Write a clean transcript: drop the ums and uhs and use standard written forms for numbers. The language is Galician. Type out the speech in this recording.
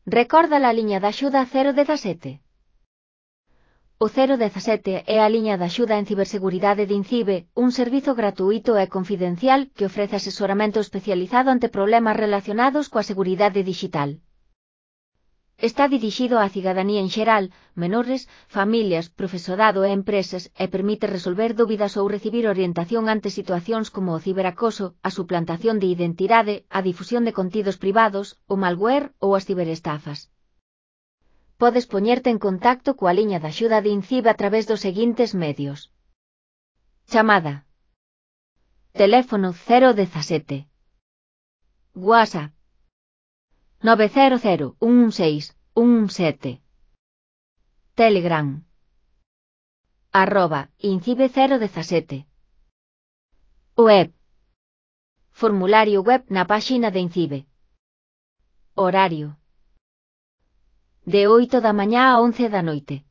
Recorda a liña de axuda 017. O 017 é a liña de axuda en ciberseguridade de INCIBE, un servizo gratuito e confidencial que ofrece asesoramento especializado ante problemas relacionados coa seguridade digital. Está dirixido á cidadanía en xeral, menores, familias, profesorado e empresas e permite resolver dúbidas ou recibir orientación ante situacións como o ciberacoso, a suplantación de identidade, a difusión de contidos privados, o malware ou as ciberestafas. Podes poñerte en contacto coa liña de axuda de INCIBE a través dos seguintes medios. Chamada. Teléfono 017. WhatsApp 900 116 117. Telegram @INCIBE 017. Web. Formulario web na páxina de INCIBE. Horario. De 8 da mañá a 11 da noite.